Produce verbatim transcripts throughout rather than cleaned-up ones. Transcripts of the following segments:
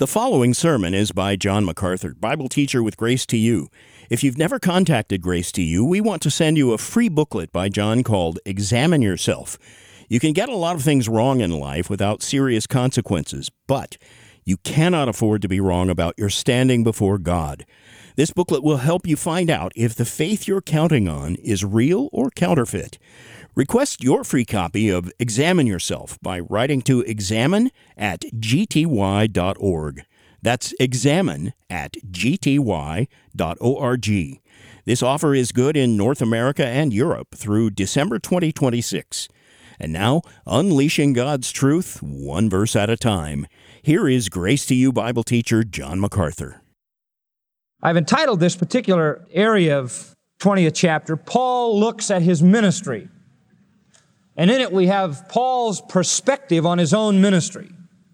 The following sermon is by John MacArthur, Bible teacher with Grace to You. If you've never contacted Grace to You, we want to send you a free booklet by John called Examine Yourself. You can get a lot of things wrong in life without serious consequences, but you cannot afford to be wrong about your standing before God. This booklet will help you find out if the faith you're counting on is real or counterfeit. Request your free copy of Examine Yourself by writing to examine at g t y dot org. That's examine at g t y dot org. This offer is good in North America and Europe through December twenty twenty-six. And now, unleashing God's truth, one verse at a time. Here is Grace to You Bible teacher John MacArthur. I've entitled this particular area of twentieth chapter, Paul Looks at His Ministry. And in it we have Paul's perspective on his own ministry.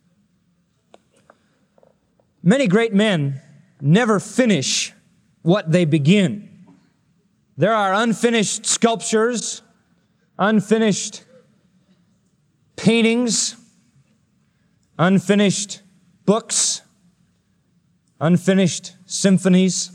Many great men never finish what they begin. There are unfinished sculptures, unfinished paintings, unfinished books, unfinished symphonies,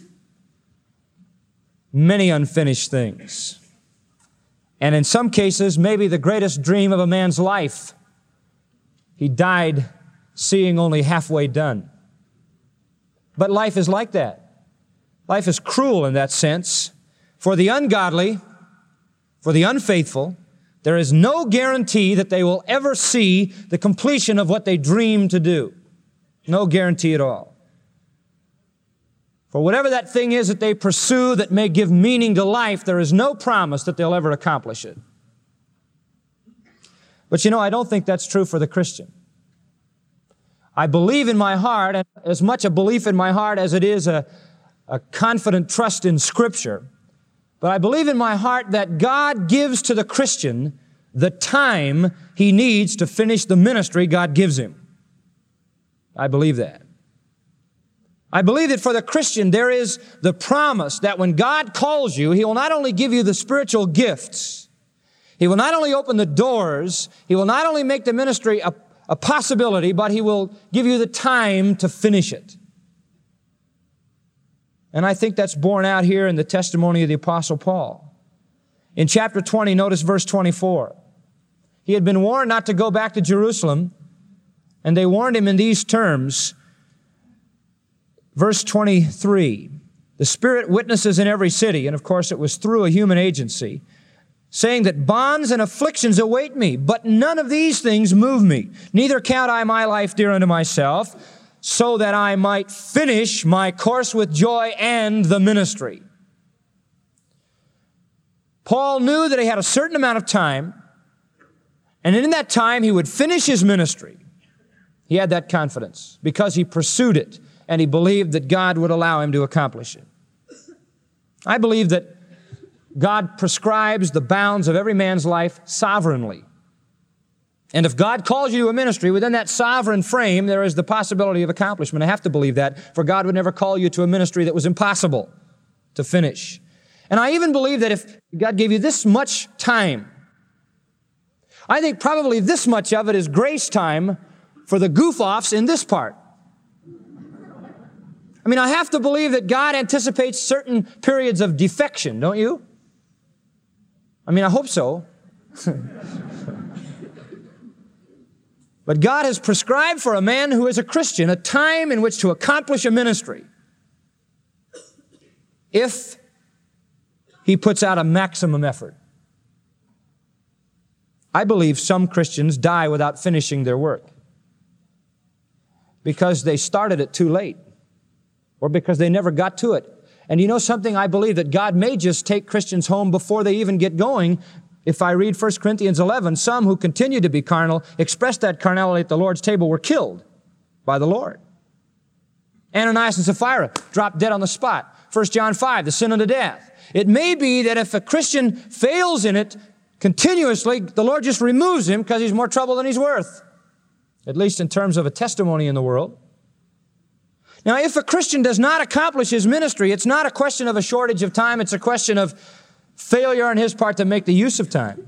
many unfinished things. And in some cases, maybe the greatest dream of a man's life, he died seeing only halfway done. But life is like that. Life is cruel in that sense. For the ungodly, for the unfaithful, there is no guarantee that they will ever see the completion of what they dream to do. No guarantee at all. For whatever that thing is that they pursue that may give meaning to life, there is no promise that they'll ever accomplish it. But you know, I don't think that's true for the Christian. I believe in my heart, and as much a belief in my heart as it is a, a confident trust in Scripture, but I believe in my heart that God gives to the Christian the time he needs to finish the ministry God gives him. I believe that. I believe that for the Christian, there is the promise that when God calls you, He will not only give you the spiritual gifts, He will not only open the doors, He will not only make the ministry a, a possibility, but He will give you the time to finish it. And I think that's borne out here in the testimony of the Apostle Paul. In chapter twenty, notice verse twenty-four. He had been warned not to go back to Jerusalem, and they warned him in these terms. Verse twenty-three, the Spirit witnesses in every city, and of course it was through a human agency, saying that bonds and afflictions await me, but none of these things move me. Neither count I my life dear unto myself, so that I might finish my course with joy and the ministry. Paul knew that he had a certain amount of time, and in that time he would finish his ministry. He had that confidence because he pursued it. And he believed that God would allow him to accomplish it. I believe that God prescribes the bounds of every man's life sovereignly. And if God calls you to a ministry, within that sovereign frame, there is the possibility of accomplishment. I have to believe that, for God would never call you to a ministry that was impossible to finish. And I even believe that if God gave you this much time, I think probably this much of it is grace time for the goof-offs in this part. I mean, I have to believe that God anticipates certain periods of defection, don't you? I mean, I hope so. But God has prescribed for a man who is a Christian a time in which to accomplish a ministry if he puts out a maximum effort. I believe some Christians die without finishing their work because they started it too late, or because they never got to it. And you know something? I believe that God may just take Christians home before they even get going. If I read First Corinthians eleven, some who continue to be carnal, expressed that carnality at the Lord's table, were killed by the Lord. Ananias and Sapphira dropped dead on the spot. First John five, the sin unto death. It may be that if a Christian fails in it continuously, the Lord just removes him because he's more trouble than he's worth, at least in terms of a testimony in the world. Now, if a Christian does not accomplish his ministry, it's not a question of a shortage of time. It's a question of failure on his part to make the use of time.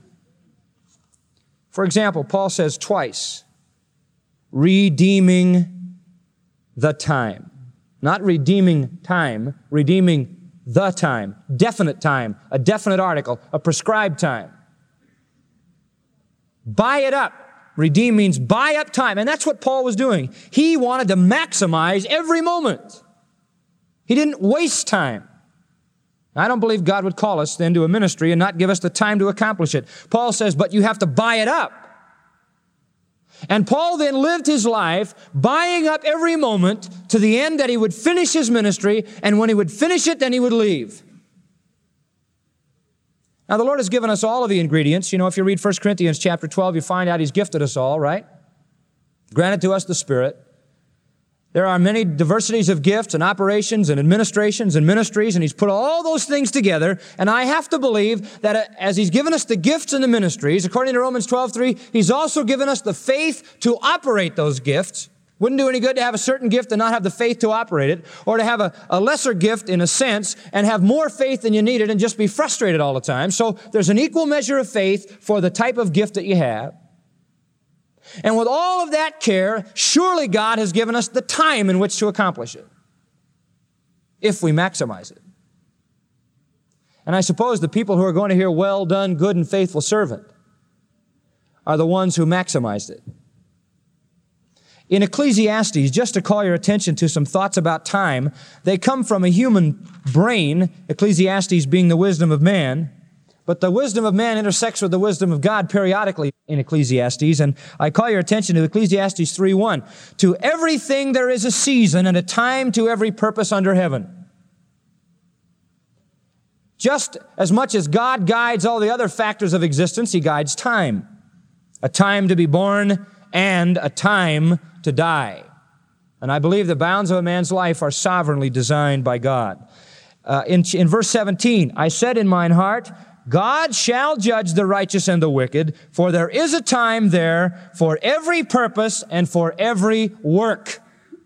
For example, Paul says twice, redeeming the time. Not redeeming time, redeeming the time. Definite time, a definite article, a prescribed time. Buy it up. Redeem means buy up time. And that's what Paul was doing. He wanted to maximize every moment. He didn't waste time. I don't believe God would call us then to a ministry and not give us the time to accomplish it. Paul says, but you have to buy it up. And Paul then lived his life buying up every moment to the end that he would finish his ministry, and when he would finish it, then he would leave. Now, the Lord has given us all of the ingredients. You know, if you read First Corinthians chapter twelve, you find out He's gifted us all, right? Granted to us the Spirit. There are many diversities of gifts and operations and administrations and ministries, and He's put all those things together. And I have to believe that as He's given us the gifts and the ministries, according to Romans twelve three, He's also given us the faith to operate those gifts. Wouldn't do any good to have a certain gift and not have the faith to operate it, or to have a, a lesser gift in a sense and have more faith than you needed and just be frustrated all the time. So there's an equal measure of faith for the type of gift that you have. And with all of that care, surely God has given us the time in which to accomplish it, if we maximize it. And I suppose the people who are going to hear, well done, good and faithful servant, are the ones who maximized it. In Ecclesiastes, just to call your attention to some thoughts about time, they come from a human brain, Ecclesiastes being the wisdom of man, but the wisdom of man intersects with the wisdom of God periodically in Ecclesiastes, and I call your attention to Ecclesiastes three one. To everything there is a season and a time to every purpose under heaven. Just as much as God guides all the other factors of existence, He guides time. A time to be born and a time to die. And I believe the bounds of a man's life are sovereignly designed by God. Uh, in, in verse seventeen, I said in mine heart, God shall judge the righteous and the wicked, for there is a time there for every purpose and for every work.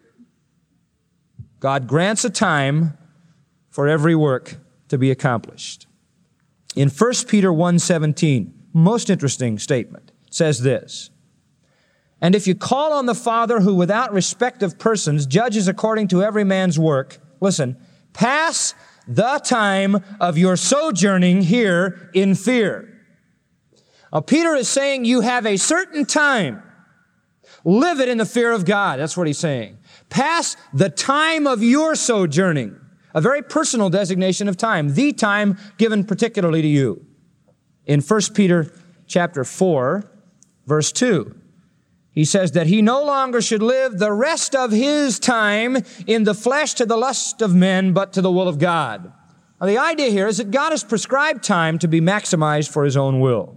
God grants a time for every work to be accomplished. In First Peter one seventeen, most interesting statement, it says this, and if you call on the Father who without respect of persons judges according to every man's work, listen, pass the time of your sojourning here in fear. Now, Peter is saying you have a certain time. Live it in the fear of God. That's what he's saying. Pass the time of your sojourning. A very personal designation of time. The time given particularly to you. In First Peter chapter four, verse two, he says that he no longer should live the rest of his time in the flesh to the lust of men, but to the will of God. Now, the idea here is that God has prescribed time to be maximized for His own will.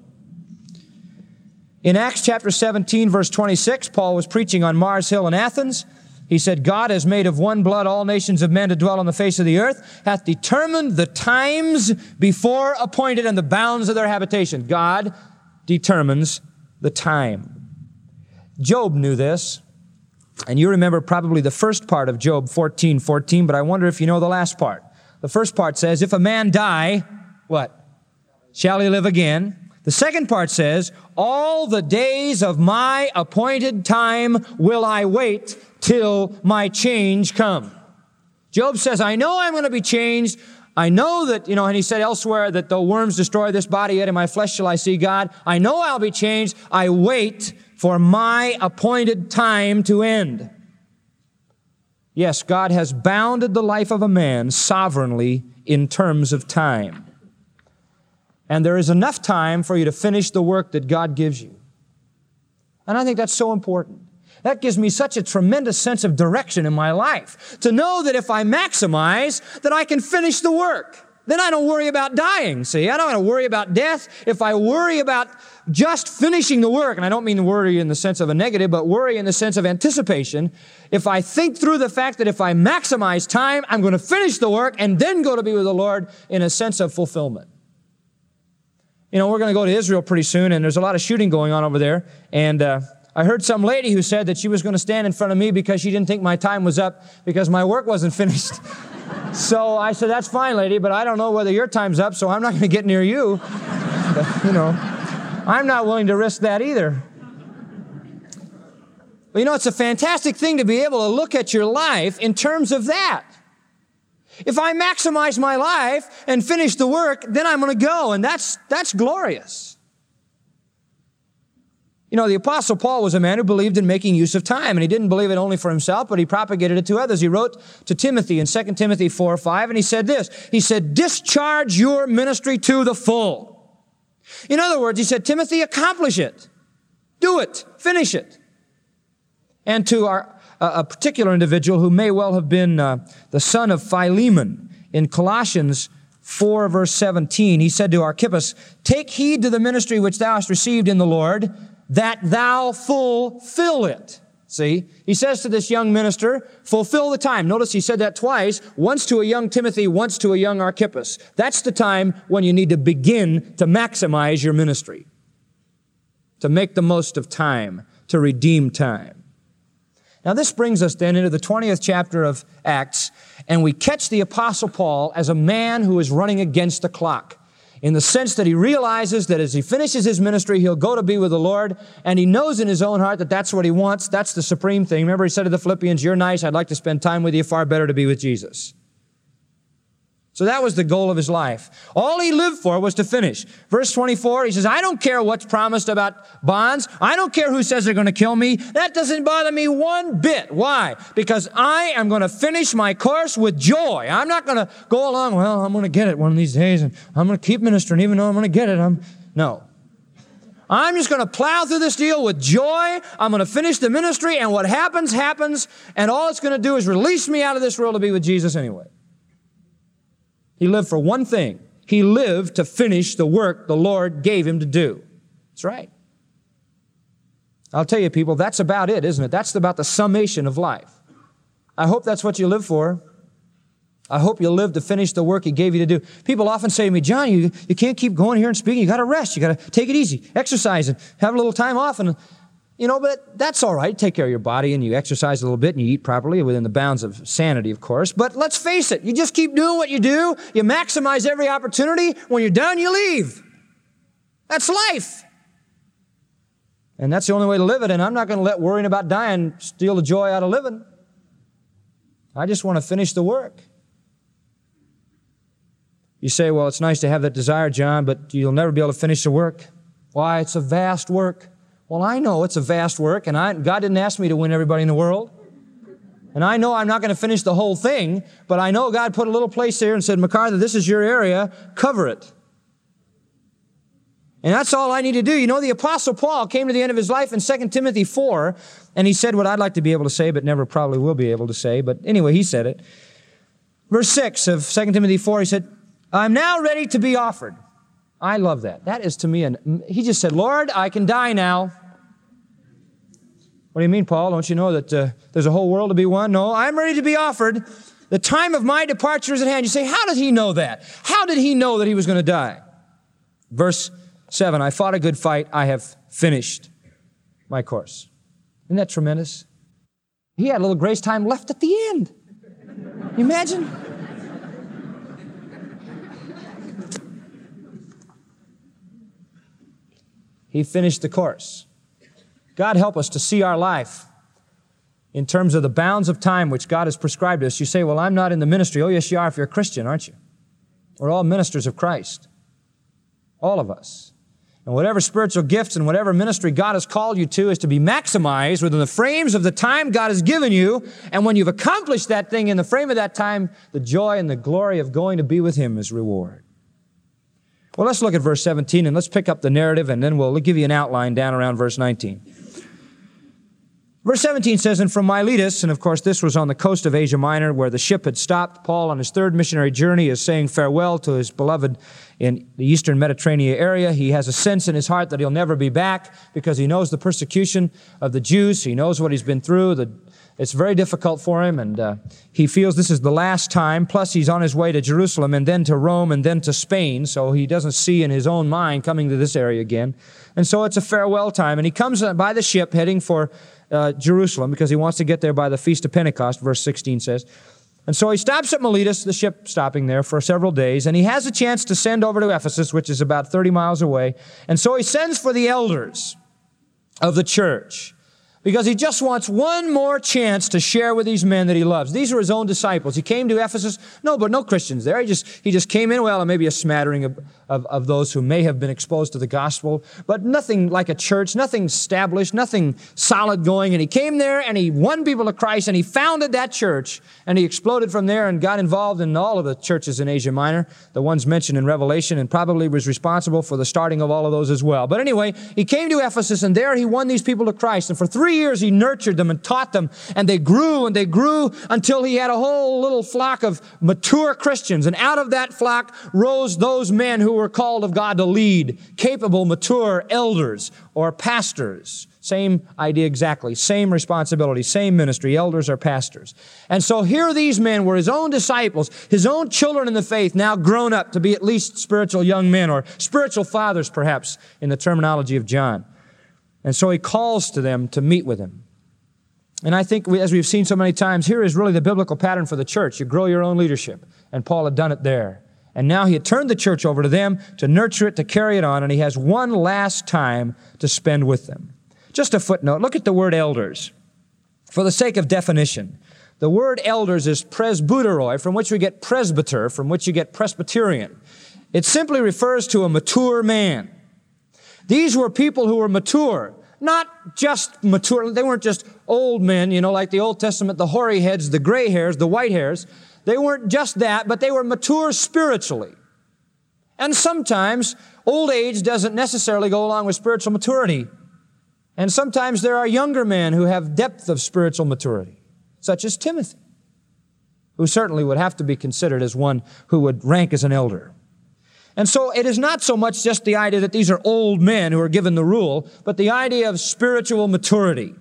In Acts chapter seventeen, verse twenty-six, Paul was preaching on Mars Hill in Athens. He said, God has made of one blood all nations of men to dwell on the face of the earth, hath determined the times before appointed and the bounds of their habitation. God determines the time. Job knew this, and you remember probably the first part of Job fourteen fourteen, but I wonder if you know the last part. The first part says, if a man die, what? Shall he live again? The second part says, all the days of my appointed time will I wait till my change come. Job says, I know I'm going to be changed. I know that, you know, and he said elsewhere that though worms destroy this body, yet in my flesh shall I see God. I know I'll be changed. I wait for my appointed time to end. Yes, God has bounded the life of a man sovereignly in terms of time. And there is enough time for you to finish the work that God gives you. And I think that's so important. That gives me such a tremendous sense of direction in my life. To know that if I maximize, that I can finish the work. Then I don't worry about dying, see? I don't have to worry about death. If I worry about just finishing the work, and I don't mean worry in the sense of a negative, but worry in the sense of anticipation, if I think through the fact that if I maximize time, I'm going to finish the work and then go to be with the Lord in a sense of fulfillment. You know, we're going to go to Israel pretty soon, and there's a lot of shooting going on over there, and uh, I heard some lady who said that she was going to stand in front of me because she didn't think my time was up because my work wasn't finished. So I said, that's fine, lady, but I don't know whether your time's up, so I'm not going to get near you. But, you know, I'm not willing to risk that either. Well, you know, it's a fantastic thing to be able to look at your life in terms of that. If I maximize my life and finish the work, then I'm going to go, and that's, that's glorious. You know, the Apostle Paul was a man who believed in making use of time, and he didn't believe it only for himself, but he propagated it to others. He wrote to Timothy in Second Timothy four five, and he said this. He said, discharge your ministry to the full. In other words, he said, Timothy, accomplish it. Do it. Finish it. And to our, uh, a particular individual who may well have been uh, the son of Philemon, in Colossians four verse seventeen, he said to Archippus, take heed to the ministry which thou hast received in the Lord, that thou fulfill it. See, he says to this young minister, fulfill the time. Notice he said that twice, once to a young Timothy, once to a young Archippus. That's the time when you need to begin to maximize your ministry, to make the most of time, to redeem time. Now this brings us then into the twentieth chapter of Acts, and we catch the Apostle Paul as a man who is running against the clock, in the sense that he realizes that as he finishes his ministry, he'll go to be with the Lord, and he knows in his own heart that that's what he wants. That's the supreme thing. Remember, he said to the Philippians, you're nice, I'd like to spend time with you, far better to be with Jesus. So that was the goal of his life. All he lived for was to finish. Verse twenty-four, he says, I don't care what's promised about bonds. I don't care who says they're going to kill me. That doesn't bother me one bit. Why? Because I am going to finish my course with joy. I'm not going to go along, well, I'm going to get it one of these days, and I'm going to keep ministering even though I'm going to get it. I'm No. I'm just going to plow through this deal with joy. I'm going to finish the ministry, and what happens, happens, and all it's going to do is release me out of this world to be with Jesus anyway. He lived for one thing. He lived to finish the work the Lord gave him to do. That's right. I'll tell you, people, that's about it, isn't it? That's about the summation of life. I hope that's what you live for. I hope you live to finish the work He gave you to do. People often say to me, John, you, you can't keep going here and speaking. You got to rest. You got to take it easy, exercise, and have a little time off. And You know, but that's all right. Take care of your body and you exercise a little bit and you eat properly within the bounds of sanity, of course. But let's face it, you just keep doing what you do. You maximize every opportunity. When you're done, you leave. That's life. And that's the only way to live it. And I'm not going to let worrying about dying steal the joy out of living. I just want to finish the work. You say, well, it's nice to have that desire, John, but you'll never be able to finish the work. Why? It's a vast work. Well, I know it's a vast work, and I, God didn't ask me to win everybody in the world. And I know I'm not going to finish the whole thing, but I know God put a little place there and said, MacArthur, this is your area, cover it. And that's all I need to do. You know, the Apostle Paul came to the end of his life in Second Timothy four, and he said what I'd like to be able to say, but never probably will be able to say. But anyway, he said it. Verse six of Second Timothy four, he said, I'm now ready to be offered. I love that. That is to me, an, he just said, Lord, I can die now. What do you mean, Paul? Don't you know that uh, there's a whole world to be won? No, I'm ready to be offered. The time of my departure is at hand. You say, how did he know that? How did he know that he was going to die? Verse seven, I fought a good fight. I have finished my course. Isn't that tremendous? He had a little grace time left at the end. Can you imagine? He finished the course. God help us to see our life in terms of the bounds of time which God has prescribed us. You say, well, I'm not in the ministry. Oh, yes, you are if you're a Christian, aren't you? We're all ministers of Christ. All of us. And whatever spiritual gifts and whatever ministry God has called you to is to be maximized within the frames of the time God has given you. And when you've accomplished that thing in the frame of that time, the joy and the glory of going to be with Him is reward. Well, let's look at verse seventeen and let's pick up the narrative and then we'll give you an outline down around verse nineteen. Verse seventeen says, and from Miletus, and of course this was on the coast of Asia Minor where the ship had stopped, Paul on his third missionary journey is saying farewell to his beloved in the eastern Mediterranean area. He has a sense in his heart that he'll never be back because he knows the persecution of the Jews. He knows what he's been through. The, it's very difficult for him, and uh, he feels this is the last time. Plus, he's on his way to Jerusalem and then to Rome and then to Spain, so he doesn't see in his own mind coming to this area again. And so it's a farewell time, and he comes by the ship heading for Uh, Jerusalem because he wants to get there by the Feast of Pentecost, verse sixteen says. And so he stops at Miletus, the ship stopping there for several days, and he has a chance to send over to Ephesus, which is about thirty miles away. And so he sends for the elders of the church. because he just wants one more chance to share with these men that he loves. These are his own disciples. He came to Ephesus. No, but no Christians there. He just, he just came in, well, maybe a smattering of, of, of those who may have been exposed to the gospel, but nothing like a church, nothing established, nothing solid going. And he came there and he won people to Christ and he founded that church and he exploded from there and got involved in all of the churches in Asia Minor, the ones mentioned in Revelation, and probably was responsible for the starting of all of those as well. But anyway, he came to Ephesus and there he won these people to Christ. And for three years he nurtured them and taught them, and they grew and they grew until he had a whole little flock of mature Christians. And out of that flock rose those men who were called of God to lead, capable, mature elders or pastors. Same idea exactly, same responsibility, same ministry, elders or pastors. And so here these men were his own disciples, his own children in the faith, now grown up to be at least spiritual young men, or spiritual fathers perhaps in the terminology of John. And so he calls to them to meet with him. And I think, we, as we've seen so many times, here is really the biblical pattern for the church. You grow your own leadership. And Paul had done it there. And now he had turned the church over to them to nurture it, to carry it on, and he has one last time to spend with them. Just a footnote. Look at the word elders. For the sake of definition, the word elders is presbyteroi, from which we get presbyter, from which you get Presbyterian. It simply refers to a mature man. These were people who were mature, not just mature. They weren't just old men, you know, like the Old Testament, the hoary heads, the gray hairs, the white hairs. They weren't just that, but they were mature spiritually. And sometimes old age doesn't necessarily go along with spiritual maturity. And sometimes there are younger men who have depth of spiritual maturity, such as Timothy, who certainly would have to be considered as one who would rank as an elder. And so it is not so much just the idea that these are old men who are given the rule, but the idea of spiritual maturity.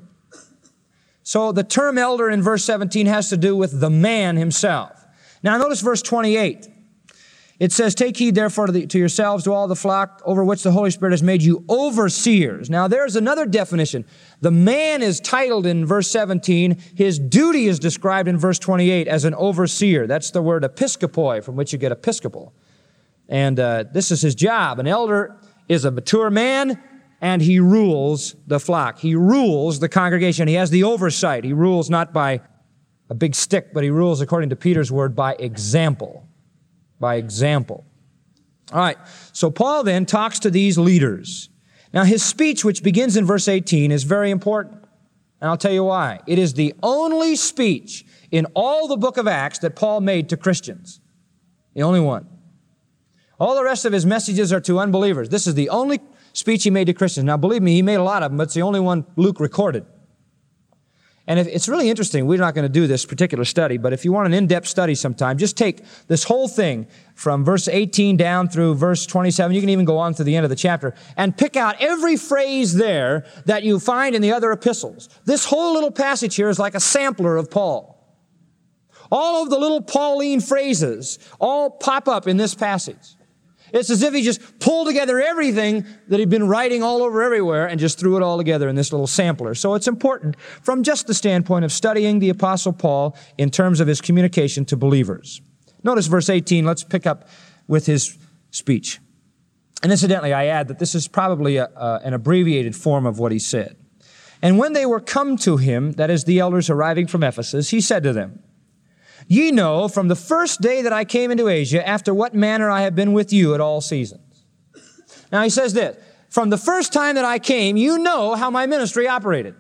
So the term elder in verse seventeen has to do with the man himself. Now notice verse twenty-eight. It says, take heed therefore to, the, to yourselves, to all the flock over which the Holy Spirit has made you overseers. Now there's another definition. The man is titled in verse seventeen. His duty is described in verse twenty-eight as an overseer. That's the word episkopoi, from which you get episcopal. And uh, this is his job. An elder is a mature man, and he rules the flock. He rules the congregation. He has the oversight. He rules not by a big stick, but he rules, according to Peter's word, by example. By example. All right, so Paul then talks to these leaders. Now his speech, which begins in verse eighteen, is very important. And I'll tell you why. It is the only speech in all the book of Acts that Paul made to Christians. The only one. All the rest of his messages are to unbelievers. This is the only speech he made to Christians. Now, believe me, he made a lot of them, but it's the only one Luke recorded. And if, it's really interesting. We're not going to do this particular study, but if you want an in-depth study sometime, just take this whole thing from verse eighteen down through verse twenty-seven. You can even go on to the end of the chapter and pick out every phrase there that you find in the other epistles. This whole little passage here is like a sampler of Paul. All of the little Pauline phrases all pop up in this passage. It's as if he just pulled together everything that he'd been writing all over everywhere and just threw it all together in this little sampler. So it's important from just the standpoint of studying the Apostle Paul in terms of his communication to believers. Notice verse eighteen. Let's pick up with his speech. And incidentally, I add that this is probably a, uh, an abbreviated form of what he said. And when they were come to him, that is the elders arriving from Ephesus, he said to them, ye know from the first day that I came into Asia, after what manner I have been with you at all seasons. Now he says this, from the first time that I came, you know how my ministry operated.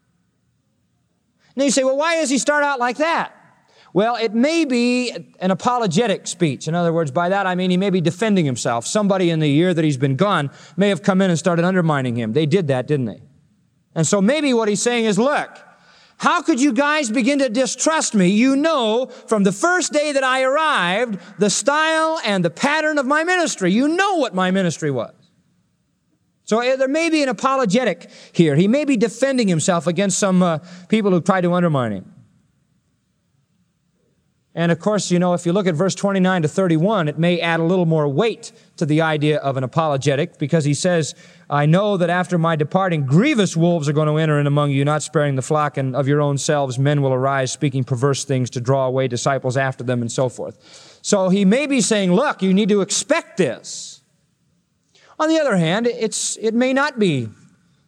Now you say, well, why does he start out like that? Well, it may be an apologetic speech. In other words, by that I mean he may be defending himself. Somebody in the year that he's been gone may have come in and started undermining him. They did that, didn't they? And so maybe what he's saying is, look, how could you guys begin to distrust me? You know from the first day that I arrived the style and the pattern of my ministry. You know what my ministry was. So there may be an apologetic here. He may be defending himself against some uh, people who try to undermine him. And of course, you know, if you look at verse twenty-nine to thirty-one, it may add a little more weight to the idea of an apologetic, because he says, I know that after my departing, grievous wolves are going to enter in among you, not sparing the flock, and of your own selves men will arise, speaking perverse things to draw away disciples after them, and so forth. So he may be saying, look, you need to expect this. On the other hand, it's, it may not be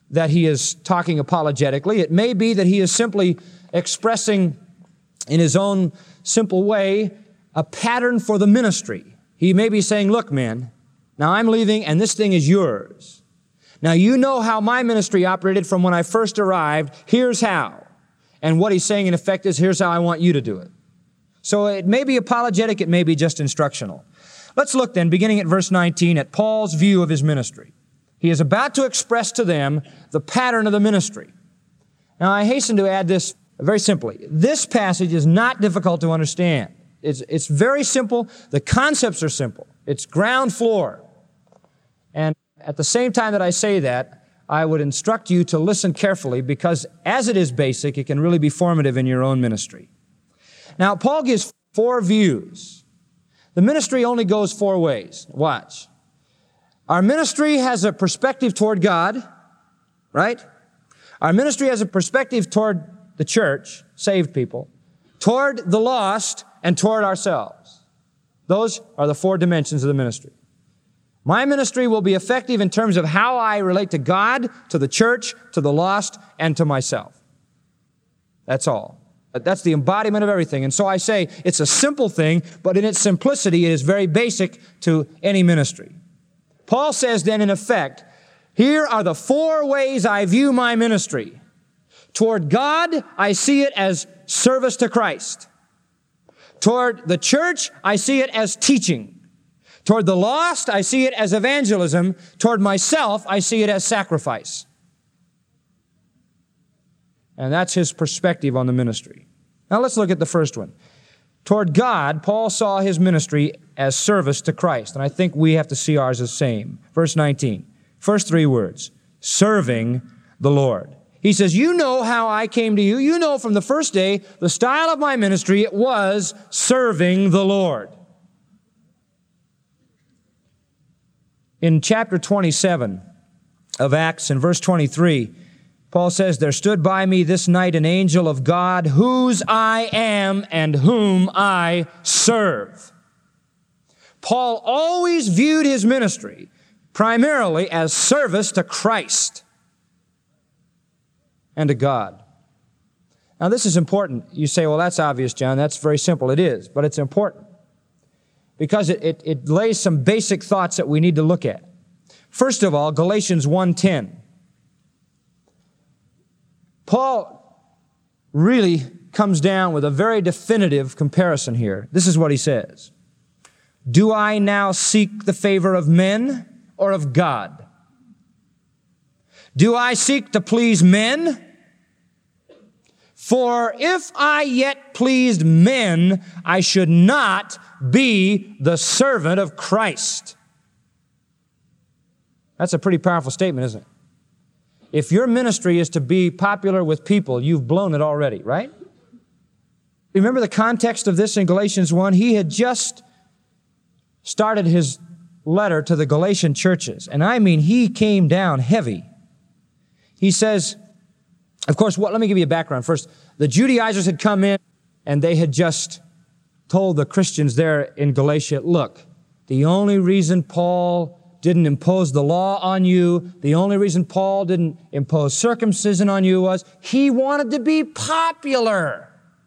that he is talking apologetically. It may be that he is simply expressing in his own simple way a pattern for the ministry. He may be saying, look, man, now I'm leaving and this thing is yours. Now you know how my ministry operated from when I first arrived. Here's how. And what he's saying in effect is, here's how I want you to do it. So it may be apologetic, it may be just instructional. Let's look then, beginning at verse nineteen, at Paul's view of his ministry. He is about to express to them the pattern of the ministry. Now I hasten to add this very simply. This passage is not difficult to understand. It's, it's very simple. The concepts are simple. It's ground floor. And at the same time that I say that, I would instruct you to listen carefully, because as it is basic, it can really be formative in your own ministry. Now, Paul gives four views. The ministry only goes four ways. Watch. Our ministry has a perspective toward God, right? Our ministry has a perspective toward the church, saved people, toward the lost, and toward ourselves. Those are the four dimensions of the ministry. My ministry will be effective in terms of how I relate to God, to the church, to the lost, and to myself. That's all. That's the embodiment of everything. And so I say it's a simple thing, but in its simplicity, it is very basic to any ministry. Paul says then, in effect, here are the four ways I view my ministry. Toward God, I see it as service to Christ. Toward the church, I see it as teaching. Toward the lost, I see it as evangelism. Toward myself, I see it as sacrifice. And that's his perspective on the ministry. Now let's look at the first one. Toward God, Paul saw his ministry as service to Christ. And I think we have to see ours as same. Verse nineteen. First three words. Serving the Lord. He says, you know how I came to you. You know from the first day, the style of my ministry, it was serving the Lord. In chapter twenty-seven of Acts, in verse twenty-three, Paul says, there stood by me this night an angel of God, whose I am and whom I serve. Paul always viewed his ministry primarily as service to Christ and to God. Now this is important. You say, well, that's obvious, John. That's very simple. It is, but it's important because it, it, it lays some basic thoughts that we need to look at. First of all, Galatians one ten. Paul really comes down with a very definitive comparison here. This is what he says. Do I now seek the favor of men or of God? Do I seek to please men? For if I yet pleased men, I should not be the servant of Christ. That's a pretty powerful statement, isn't it? If your ministry is to be popular with people, you've blown it already, right? Remember the context of this in Galatians one? He had just started his letter to the Galatian churches. And I mean, he came down heavy. He says, of course, what, let me give you a background first. The Judaizers had come in and they had just told the Christians there in Galatia, look, the only reason Paul didn't impose the law on you, the only reason Paul didn't impose circumcision on you was he wanted to be popular.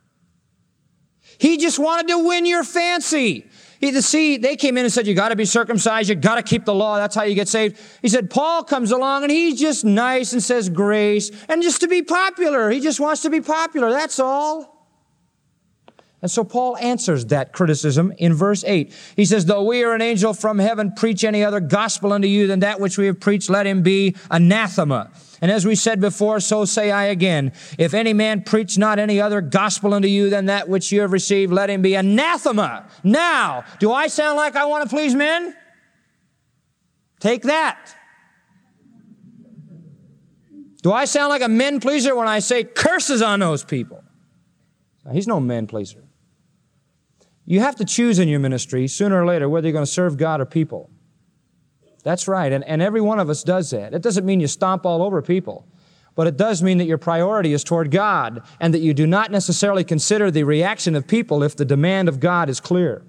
He just wanted to win your fancy. He, to see, they came in and said, you got to be circumcised, you got to keep the law, that's how you get saved. He said, Paul comes along and he's just nice and says grace, and just to be popular. He just wants to be popular, that's all. And so Paul answers that criticism in verse eight. He says, though we are an angel from heaven, preach any other gospel unto you than that which we have preached, let him be anathema. And as we said before, so say I again, if any man preach not any other gospel unto you than that which you have received, let him be anathema. Now, do I sound like I want to please men? Take that. Do I sound like a men pleaser when I say curses on those people? Now, he's no men pleaser. You have to choose in your ministry, sooner or later, whether you're going to serve God or people. That's right, and, and every one of us does that. It doesn't mean you stomp all over people, but it does mean that your priority is toward God and that you do not necessarily consider the reaction of people if the demand of God is clear.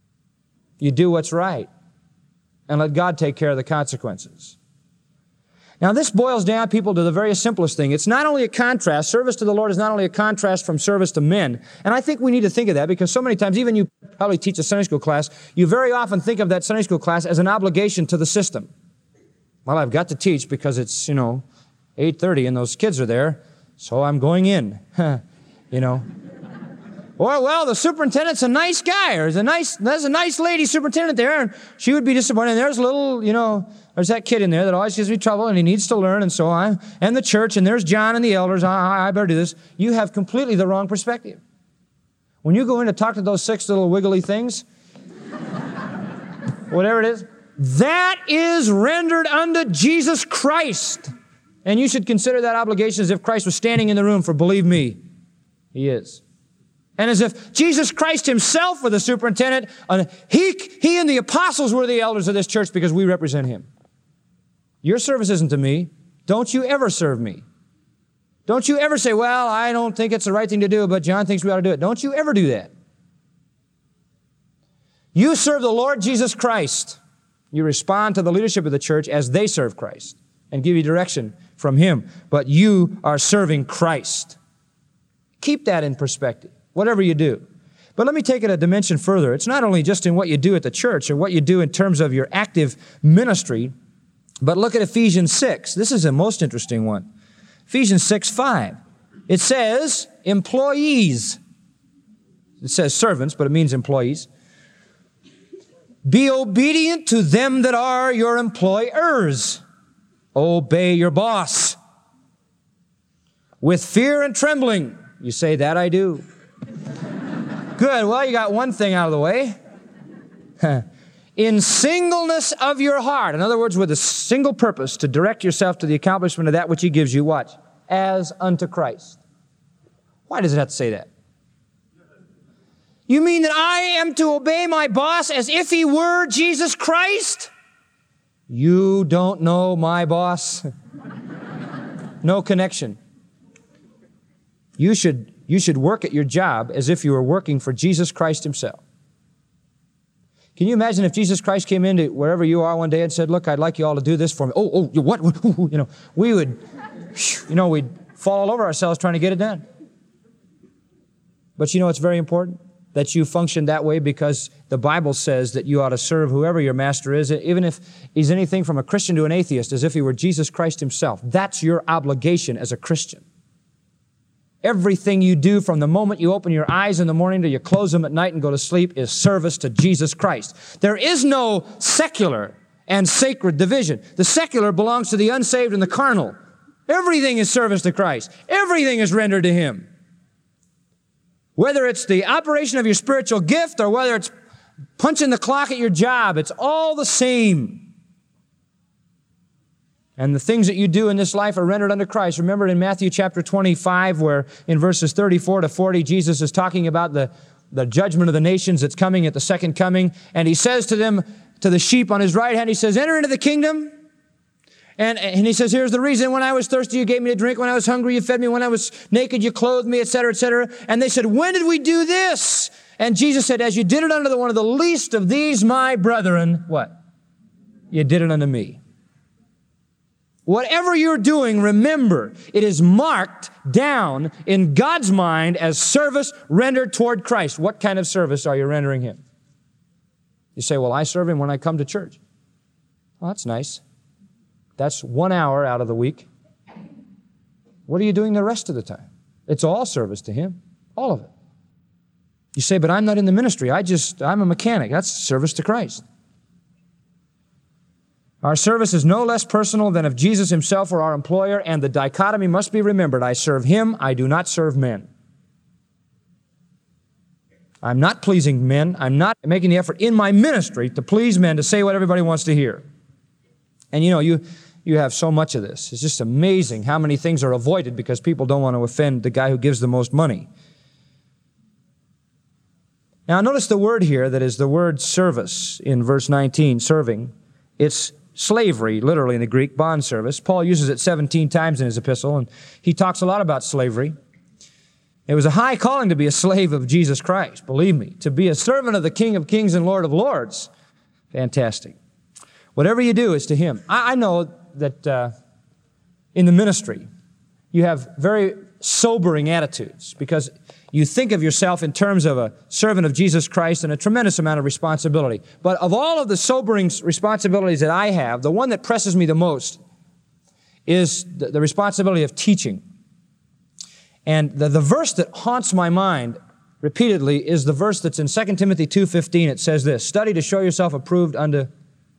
You do what's right and let God take care of the consequences. Now, this boils down, people, to the very simplest thing. It's not only a contrast. Service to the Lord is not only a contrast from service to men. And I think we need to think of that because so many times, even you probably teach a Sunday school class, you very often think of that Sunday school class as an obligation to the system. Well, I've got to teach because it's, you know, eight thirty and those kids are there, so I'm going in, you know. Or, well, the superintendent's a nice guy, or there's a nice, there's a nice lady superintendent there, and she would be disappointed. And there's a little, you know, there's that kid in there that always gives me trouble, and he needs to learn, and so on. And the church, and there's John and the elders. I, I better do this. You have completely the wrong perspective. When you go in to talk to those six little wiggly things, whatever it is, that is rendered unto Jesus Christ. And you should consider that obligation as if Christ was standing in the room, for believe me, He is. And as if Jesus Christ Himself were the superintendent, uh, he, he and the apostles were the elders of this church because we represent Him. Your service isn't to me. Don't you ever serve me. Don't you ever say, well, I don't think it's the right thing to do, but John thinks we ought to do it. Don't you ever do that. You serve the Lord Jesus Christ. You respond to the leadership of the church as they serve Christ and give you direction from Him. But you are serving Christ. Keep that in perspective, whatever you do. But let me take it a dimension further. It's not only just in what you do at the church or what you do in terms of your active ministry, but look at Ephesians six. This is a most interesting one. Ephesians six five. It says employees. It says servants, but it means employees. Be obedient to them that are your employers. Obey your boss. With fear and trembling. You say, that I do. Good. Well, you got one thing out of the way. In singleness of your heart. In other words, with a single purpose to direct yourself to the accomplishment of that which He gives you. Watch. As unto Christ. Why does it have to say that? You mean that I am to obey my boss as if he were Jesus Christ? You don't know my boss. No connection. You should, you should work at your job as if you were working for Jesus Christ Himself. Can you imagine if Jesus Christ came into wherever you are one day and said, look, I'd like you all to do this for me. Oh, oh, what? You know, we would, you know, we'd fall all over ourselves trying to get it done. But you know, it's very important that you function that way because the Bible says that you ought to serve whoever your master is, even if he's anything from a Christian to an atheist, as if he were Jesus Christ Himself. That's your obligation as a Christian. Everything you do from the moment you open your eyes in the morning till you close them at night and go to sleep is service to Jesus Christ. There is no secular and sacred division. The secular belongs to the unsaved and the carnal. Everything is service to Christ. Everything is rendered to Him. Whether it's the operation of your spiritual gift or whether it's punching the clock at your job, it's all the same. And the things that you do in this life are rendered unto Christ. Remember in Matthew chapter twenty-five, where in verses thirty-four to forty, Jesus is talking about the, the judgment of the nations that's coming at the second coming. And He says to them, to the sheep on His right hand, He says, enter into the kingdom. And, and He says, here's the reason. When I was thirsty, you gave me to drink. When I was hungry, you fed me. When I was naked, you clothed me, et cetera, et cetera. And they said, when did we do this? And Jesus said, as you did it unto the one of the least of these, my brethren, what? You did it unto me. Whatever you're doing, remember, it is marked down in God's mind as service rendered toward Christ. What kind of service are you rendering Him? You say, well, I serve Him when I come to church. Well, that's nice. That's one hour out of the week. What are you doing the rest of the time? It's all service to Him. All of it. You say, but I'm not in the ministry. I just, I'm a mechanic. That's service to Christ. Our service is no less personal than if Jesus Himself were our employer, and the dichotomy must be remembered. I serve Him, I do not serve men. I'm not pleasing men. I'm not making the effort in my ministry to please men, to say what everybody wants to hear. And you know, you, you have so much of this. It's just amazing how many things are avoided because people don't want to offend the guy who gives the most money. Now notice the word here that is the word service in verse nineteen, serving. It's slavery, literally in the Greek, bond service. Paul uses it seventeen times in his epistle, and he talks a lot about slavery. It was a high calling to be a slave of Jesus Christ, believe me. To be a servant of the King of Kings and Lord of Lords. Fantastic. Whatever you do is to Him. I, I know that uh, in the ministry, you have very sobering attitudes because you think of yourself in terms of a servant of Jesus Christ and a tremendous amount of responsibility. But of all of the sobering responsibilities that I have, the one that presses me the most is the, the responsibility of teaching. And the, the verse that haunts my mind repeatedly is the verse that's in Second Timothy two fifteen. It says this, study to show yourself approved unto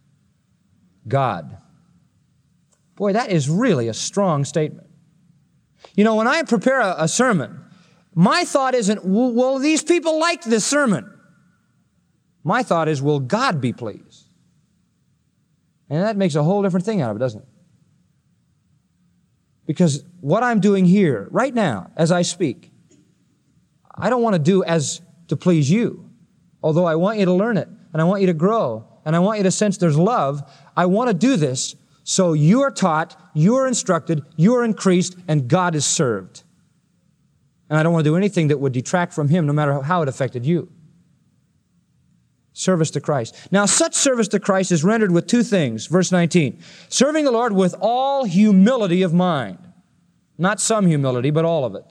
God. Boy, that is really a strong statement. You know, when I prepare a, a sermon, my thought isn't, well, will these people like this sermon? My thought is, will God be pleased? And that makes a whole different thing out of it, doesn't it? Because what I'm doing here, right now, as I speak, I don't want to do as to please you. Although I want you to learn it, and I want you to grow, and I want you to sense there's love, I want to do this so you are taught, you are instructed, you are increased, and God is served. And I don't want to do anything that would detract from Him, no matter how it affected you. Service to Christ. Now, such service to Christ is rendered with two things. Verse nineteen, serving the Lord with all humility of mind. Not some humility, but all of it.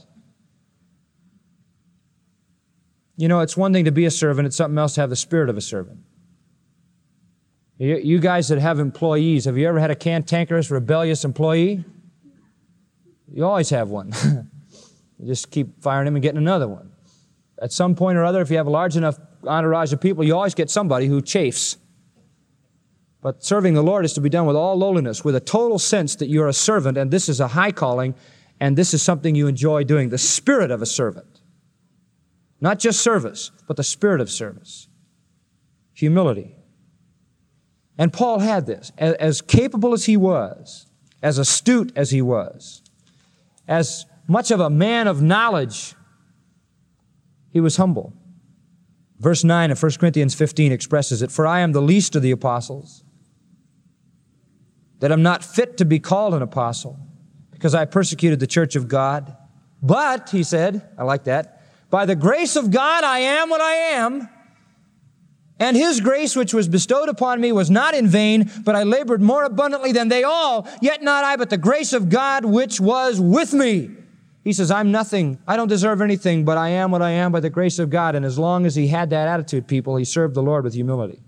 You know, it's one thing to be a servant, it's something else to have the spirit of a servant. You, you guys that have employees, have you ever had a cantankerous, rebellious employee? You always have one. You just keep firing him and getting another one. At some point or other, if you have a large enough entourage of people, you always get somebody who chafes. But serving the Lord is to be done with all lowliness, with a total sense that you're a servant, and this is a high calling, and this is something you enjoy doing. The spirit of a servant. Not just service, but the spirit of service. Humility. And Paul had this. As, as capable as he was, as astute as he was, as much of a man of knowledge, he was humble. Verse nine of First Corinthians fifteen expresses it, for I am the least of the apostles, that I'm not fit to be called an apostle, because I persecuted the church of God. But, he said, I like that, by the grace of God I am what I am, and His grace which was bestowed upon me was not in vain, but I labored more abundantly than they all, yet not I, but the grace of God which was with me. He says, I'm nothing, I don't deserve anything, but I am what I am by the grace of God. And as long as he had that attitude, people, he served the Lord with humility.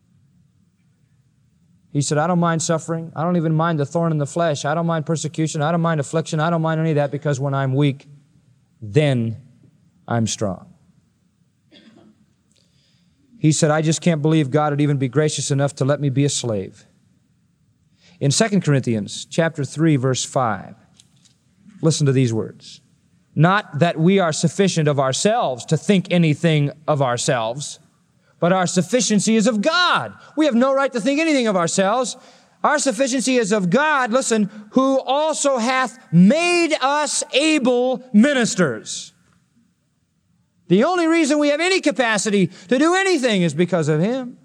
He said, I don't mind suffering. I don't even mind the thorn in the flesh. I don't mind persecution. I don't mind affliction. I don't mind any of that, because when I'm weak, then I'm strong. He said, I just can't believe God would even be gracious enough to let me be a slave. In Second Corinthians chapter three, verse five, listen to these words. Not that we are sufficient of ourselves to think anything of ourselves, but our sufficiency is of God. We have no right to think anything of ourselves. Our sufficiency is of God, listen, who also hath made us able ministers. The only reason we have any capacity to do anything is because of Him.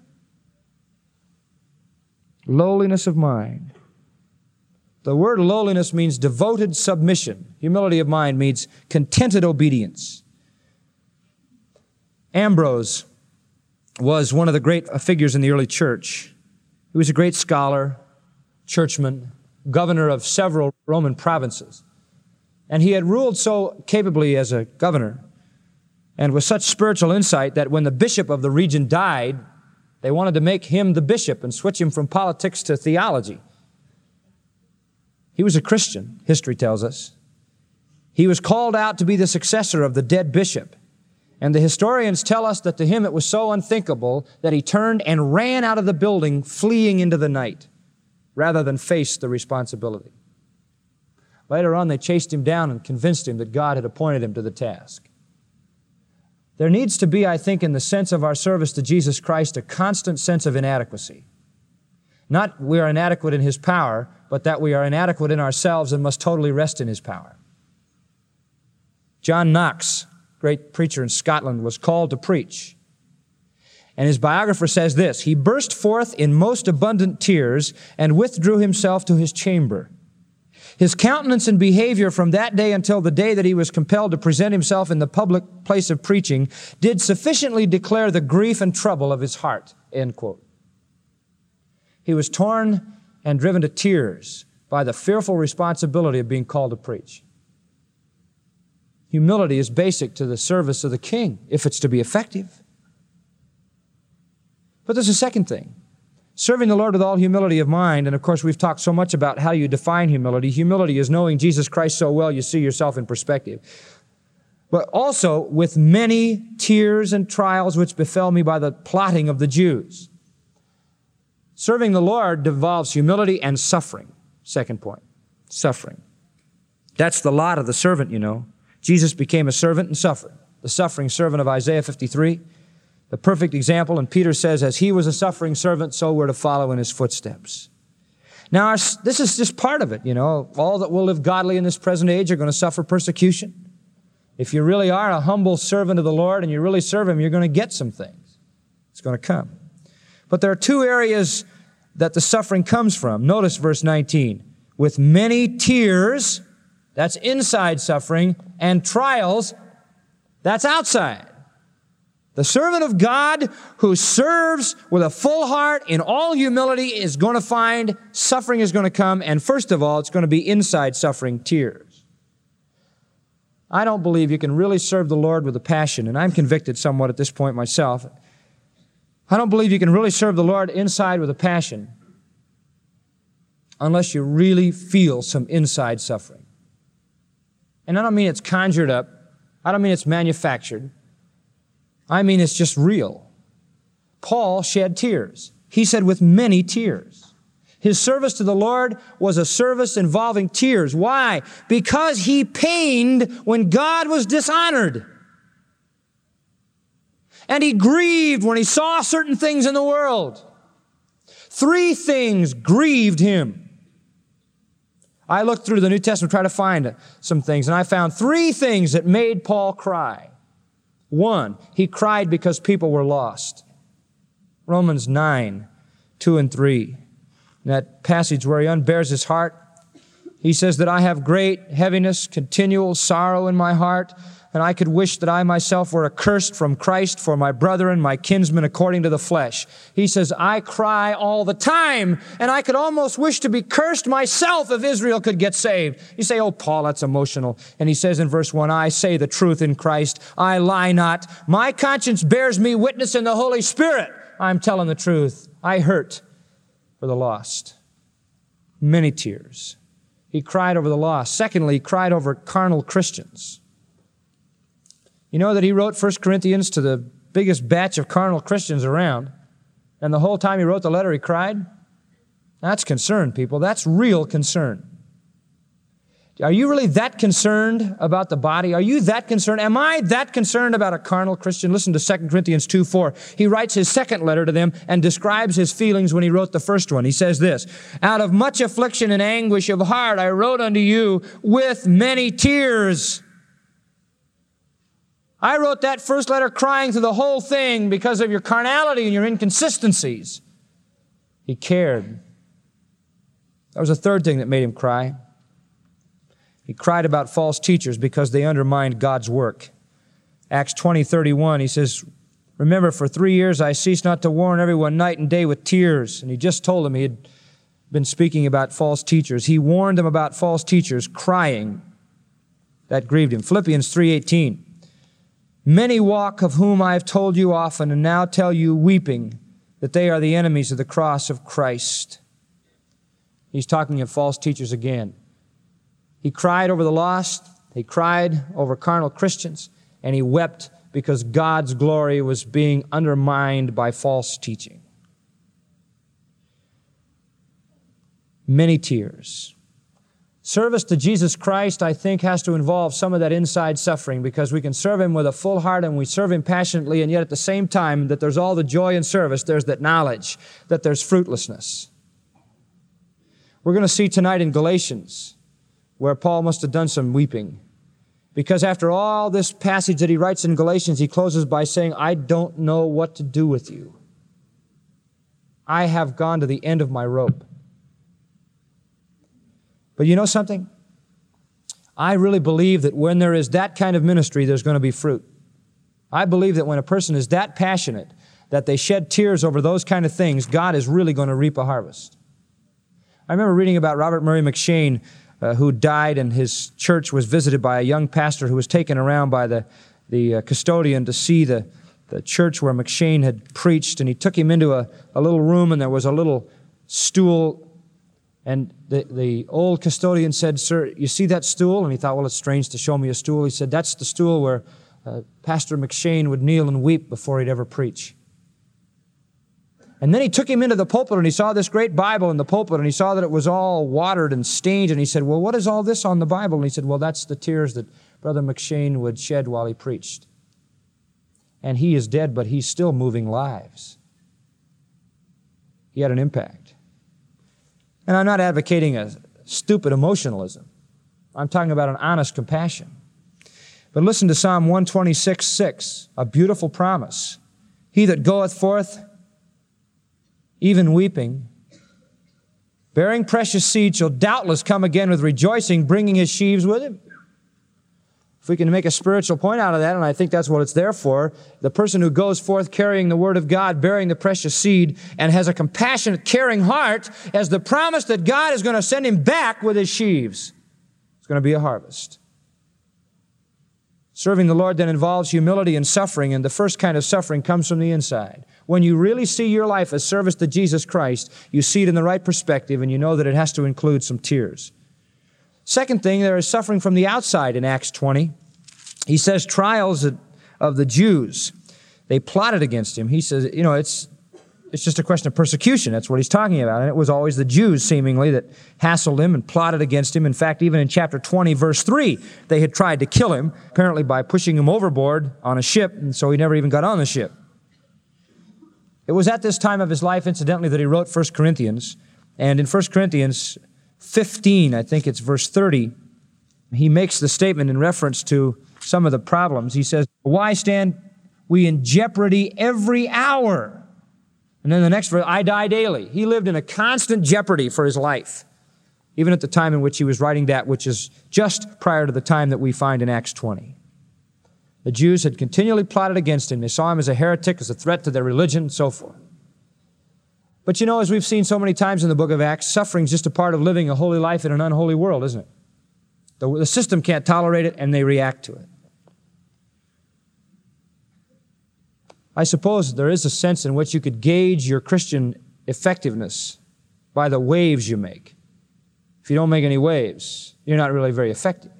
Lowliness of mind. The word lowliness means devoted submission. Humility of mind means contented obedience. Ambrose was one of the great figures in the early church. He was a great scholar, churchman, governor of several Roman provinces. And he had ruled so capably as a governor and with such spiritual insight that when the bishop of the region died, they wanted to make him the bishop and switch him from politics to theology. He was a Christian, history tells us. He was called out to be the successor of the dead bishop. And the historians tell us that to him it was so unthinkable that he turned and ran out of the building, fleeing into the night, rather than face the responsibility. Later on, they chased him down and convinced him that God had appointed him to the task. There needs to be, I think, in the sense of our service to Jesus Christ, a constant sense of inadequacy. Not we are inadequate in His power, but that we are inadequate in ourselves and must totally rest in His power. John Knox, great preacher in Scotland, was called to preach. And his biographer says this, he burst forth in most abundant tears and withdrew himself to his chamber. His countenance and behavior from that day until the day that he was compelled to present himself in the public place of preaching did sufficiently declare the grief and trouble of his heart, end quote. He was torn and driven to tears by the fearful responsibility of being called to preach. Humility is basic to the service of the king if it's to be effective. But there's a second thing. Serving the Lord with all humility of mind, and of course we've talked so much about how you define humility. Humility is knowing Jesus Christ so well you see yourself in perspective. But also with many tears and trials which befell me by the plotting of the Jews. Serving the Lord involves humility and suffering. Second point, suffering. That's the lot of the servant, you know. Jesus became a servant and suffered. The suffering servant of Isaiah fifty-three. The perfect example, and Peter says, as he was a suffering servant, so we're to follow in his footsteps. Now, our, this is just part of it, you know. All that will live godly in this present age are going to suffer persecution. If you really are a humble servant of the Lord and you really serve Him, you're going to get some things. It's going to come. But there are two areas that the suffering comes from. Notice verse nineteen. With many tears, that's inside suffering, and trials, that's outside. The servant of God who serves with a full heart in all humility is going to find suffering is going to come, and first of all, it's going to be inside suffering, tears. I don't believe you can really serve the Lord with a passion, and I'm convicted somewhat at this point myself. I don't believe you can really serve the Lord inside with a passion unless you really feel some inside suffering. And I don't mean it's conjured up. I don't mean it's manufactured. I mean it's just real. Paul shed tears. He said with many tears. His service to the Lord was a service involving tears. Why? Because he pained when God was dishonored. And he grieved when he saw certain things in the world. Three things grieved him. I looked through the New Testament to try to find some things, and I found three things that made Paul cry. One, he cried because people were lost. Romans nine, two and three. In that passage where he unbares his heart, he says that I have great heaviness, continual sorrow in my heart, and I could wish that I myself were accursed from Christ for my brethren, my kinsmen according to the flesh. He says, I cry all the time, and I could almost wish to be cursed myself if Israel could get saved. You say, oh, Paul, that's emotional. And he says in verse one, I say the truth in Christ. I lie not. My conscience bears me witness in the Holy Spirit. I'm telling the truth. I hurt for the lost. Many tears. He cried over the lost. Secondly, he cried over carnal Christians. You know that he wrote First Corinthians to the biggest batch of carnal Christians around, and the whole time he wrote the letter, he cried? That's concern, people. That's real concern. Are you really that concerned about the body? Are you that concerned? Am I that concerned about a carnal Christian? Listen to Second Corinthians two four. He writes his second letter to them and describes his feelings when he wrote the first one. He says this, out of much affliction and anguish of heart I wrote unto you with many tears. I wrote that first letter crying through the whole thing because of your carnality and your inconsistencies. He cared. That was a third thing that made him cry. He cried about false teachers because they undermined God's work. Acts twenty thirty-one, he says, remember, for three years I ceased not to warn everyone night and day with tears. And he just told them he had been speaking about false teachers. He warned them about false teachers, crying. That grieved him. Philippians three eighteen. Many walk of whom I have told you often, and now tell you weeping, that they are the enemies of the cross of Christ. He's talking of false teachers again. He cried over the lost, he cried over carnal Christians, and he wept because God's glory was being undermined by false teaching. Many tears. Service to Jesus Christ, I think, has to involve some of that inside suffering because we can serve Him with a full heart and we serve Him passionately, and yet at the same time that there's all the joy in service, there's that knowledge that there's fruitlessness. We're going to see tonight in Galatians where Paul must have done some weeping because after all this passage that he writes in Galatians, he closes by saying, I don't know what to do with you. I have gone to the end of my rope. But you know something? I really believe that when there is that kind of ministry, there's going to be fruit. I believe that when a person is that passionate, that they shed tears over those kind of things, God is really going to reap a harvest. I remember reading about Robert Murray McCheyne, uh, who died, and his church was visited by a young pastor who was taken around by the, the uh, custodian to see the, the church where McCheyne had preached, and he took him into a, a little room, and there was a little stool, and the, the old custodian said, "Sir, you see that stool?" And he thought, well, it's strange to show me a stool. He said, "That's the stool where uh, Pastor McCheyne would kneel and weep before he'd ever preach." And then he took him into the pulpit, and he saw this great Bible in the pulpit, and he saw that it was all watered and stained, and he said, "Well, what is all this on the Bible?" And he said, "Well, that's the tears that Brother McCheyne would shed while he preached. And he is dead, but he's still moving lives." He had an impact. And I'm not advocating a stupid emotionalism. I'm talking about an honest compassion. But listen to Psalm one twenty-six, six, a beautiful promise. "He that goeth forth, even weeping, bearing precious seed, shall doubtless come again with rejoicing, bringing his sheaves with him." If we can make a spiritual point out of that, and I think that's what it's there for, the person who goes forth carrying the Word of God, bearing the precious seed, and has a compassionate, caring heart, has the promise that God is going to send him back with his sheaves. It's going to be a harvest. Serving the Lord then involves humility and suffering, and the first kind of suffering comes from the inside. When you really see your life as service to Jesus Christ, you see it in the right perspective, and you know that it has to include some tears. Second thing, there is suffering from the outside in Acts twenty. He says trials of the Jews. They plotted against him. He says, you know, it's it's just a question of persecution. That's what he's talking about. And it was always the Jews, seemingly, that hassled him and plotted against him. In fact, even in chapter twenty, verse three, they had tried to kill him, apparently by pushing him overboard on a ship, and so he never even got on the ship. It was at this time of his life, incidentally, that he wrote First Corinthians. And in First Corinthians fifteen, I think it's verse thirty, he makes the statement in reference to some of the problems. He says, "Why stand we in jeopardy every hour?" And then the next verse, "I die daily." He lived in a constant jeopardy for his life, even at the time in which he was writing that, which is just prior to the time that we find in Acts twenty. The Jews had continually plotted against him. They saw him as a heretic, as a threat to their religion, and so forth. But you know, as we've seen so many times in the book of Acts, suffering is just a part of living a holy life in an unholy world, isn't it? The, the system can't tolerate it, and they react to it. I suppose there is a sense in which you could gauge your Christian effectiveness by the waves you make. If you don't make any waves, you're not really very effective.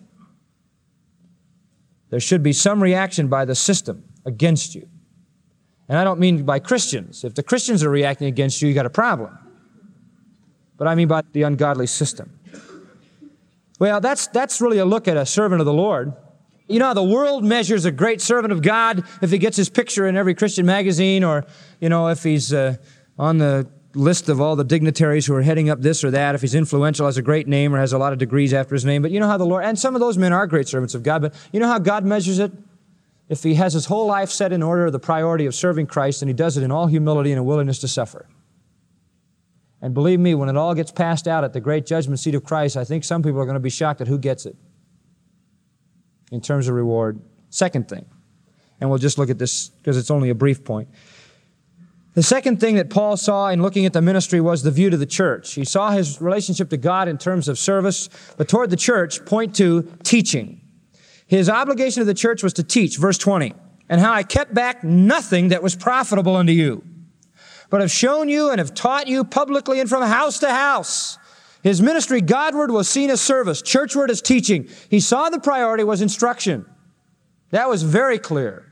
There should be some reaction by the system against you. And I don't mean by Christians. If the Christians are reacting against you, you got a problem. But I mean by the ungodly system. Well, that's, that's really a look at a servant of the Lord. You know how the world measures a great servant of God if he gets his picture in every Christian magazine, or, you know, if he's uh, on the list of all the dignitaries who are heading up this or that, if he's influential, has a great name, or has a lot of degrees after his name. But you know how the Lord, and some of those men are great servants of God, but you know how God measures it? If he has his whole life set in order, the priority of serving Christ, and he does it in all humility and a willingness to suffer. And believe me, when it all gets passed out at the great judgment seat of Christ, I think some people are going to be shocked at who gets it in terms of reward. Second thing, and we'll just look at this because it's only a brief point. The second thing that Paul saw in looking at the ministry was the view to the church. He saw his relationship to God in terms of service, but toward the church, point to teaching. His obligation to the church was to teach, verse twenty, "And how I kept back nothing that was profitable unto you, but have shown you and have taught you publicly and from house to house." His ministry Godward was seen as service, churchward as teaching. He saw the priority was instruction. That was very clear.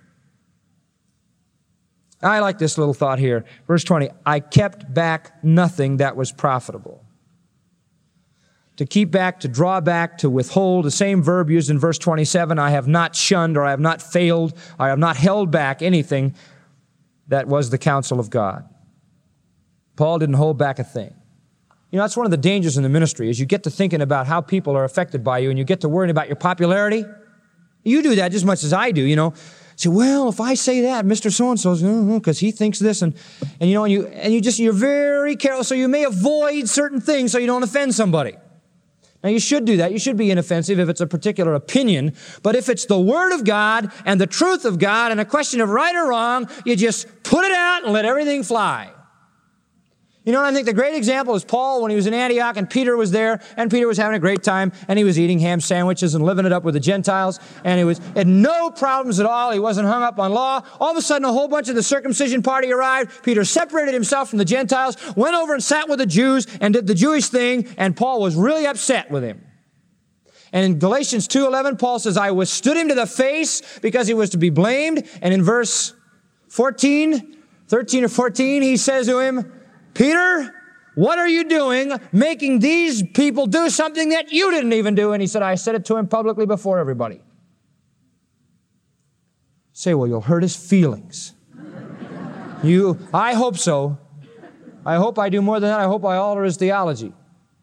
I like this little thought here. Verse twenty, "I kept back nothing that was profitable." To keep back, to draw back, to withhold, the same verb used in verse twenty-seven, "I have not shunned," or "I have not failed," "I have not held back anything that was the counsel of God." Paul didn't hold back a thing. You know, that's one of the dangers in the ministry, is you get to thinking about how people are affected by you, and you get to worrying about your popularity. You do that just as much as I do, you know. Say, well, if I say that, Mister So-and-so's, because he thinks this, and, and you know, and you, and you just, you're very careful, so you may avoid certain things so you don't offend somebody. Now, you should do that. You should be inoffensive if it's a particular opinion, but if it's the Word of God and the truth of God and a question of right or wrong, you just put it out and let everything fly. You know, I think the great example is Paul when he was in Antioch and Peter was there, and Peter was having a great time, and he was eating ham sandwiches and living it up with the Gentiles, and he was had no problems at all. He wasn't hung up on law. All of a sudden, a whole bunch of the circumcision party arrived. Peter separated himself from the Gentiles, went over and sat with the Jews and did the Jewish thing, and Paul was really upset with him. And in Galatians two eleven, Paul says, I withstood him to the face because he was to be blamed. And in verse fourteen, thirteen or fourteen, he says to him, Peter, what are you doing making these people do something that you didn't even do? And he said, I said it to him publicly before everybody. Say, well, you'll hurt his feelings. You, I hope so. I hope I do more than that. I hope I alter his theology.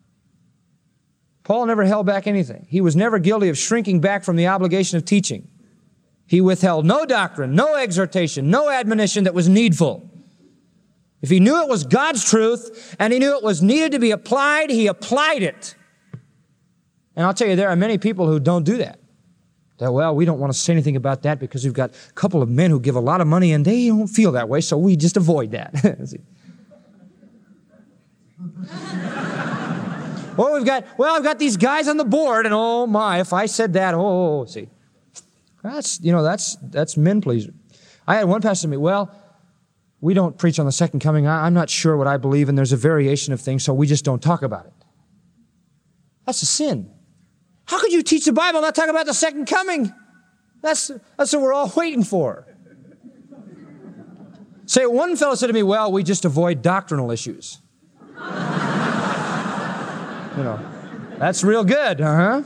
Paul never held back anything. He was never guilty of shrinking back from the obligation of teaching. He withheld no doctrine, no exhortation, no admonition that was needful. If he knew it was God's truth and he knew it was needed to be applied, he applied it. And I'll tell you, there are many people who don't do that. That, well, we don't want to say anything about that because we've got a couple of men who give a lot of money and they don't feel that way, so we just avoid that. Well, we've got, well, I've got these guys on the board, and oh my, if I said that, oh, see. That's, you know, that's, that's men pleaser. I had one pastor tell me, well, we don't preach on the second coming. I, I'm not sure what I believe, and there's a variation of things, so we just don't talk about it. That's a sin. How could you teach the Bible and not talk about the second coming? That's, that's what we're all waiting for. Say, one fellow said to me, well, we just avoid doctrinal issues. You know, that's real good, uh-huh.